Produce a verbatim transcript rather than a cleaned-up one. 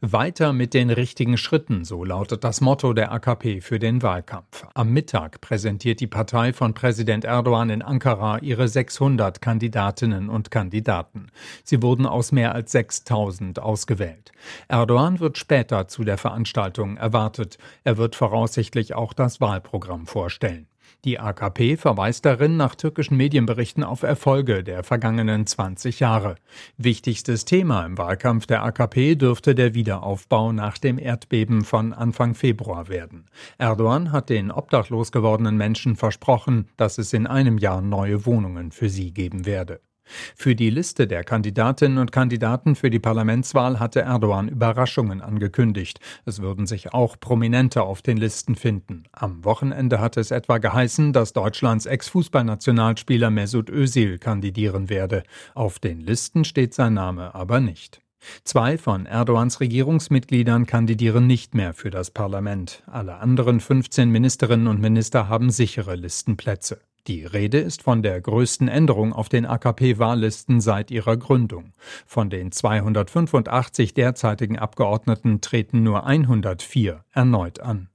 Weiter mit den richtigen Schritten, so lautet das Motto der A K P für den Wahlkampf. Am Mittag präsentiert die Partei von Präsident Erdogan in Ankara ihre sechshundert Kandidatinnen und Kandidaten. Sie wurden aus mehr als sechstausend ausgewählt. Erdogan wird später zu der Veranstaltung erwartet. Er wird voraussichtlich auch das Wahlprogramm vorstellen. Die A K P verweist darin nach türkischen Medienberichten auf Erfolge der vergangenen zwanzig Jahre. Wichtigstes Thema im Wahlkampf der A K P dürfte der Wiederaufbau nach dem Erdbeben von Anfang Februar werden. Erdogan hat den obdachlos gewordenen Menschen versprochen, dass es in einem Jahr neue Wohnungen für sie geben werde. Für die Liste der Kandidatinnen und Kandidaten für die Parlamentswahl hatte Erdogan Überraschungen angekündigt. Es würden sich auch Prominente auf den Listen finden. Am Wochenende hatte es etwa geheißen, dass Deutschlands Ex-Fußballnationalspieler Mesut Özil kandidieren werde. Auf den Listen steht sein Name aber nicht. Zwei von Erdogans Regierungsmitgliedern kandidieren nicht mehr für das Parlament. Alle anderen fünfzehn Ministerinnen und Minister haben sichere Listenplätze. Die Rede ist von der größten Änderung auf den A K P-Wahllisten seit ihrer Gründung. Von den zweihundertfünfundachtzig derzeitigen Abgeordneten treten nur hundertvier erneut an.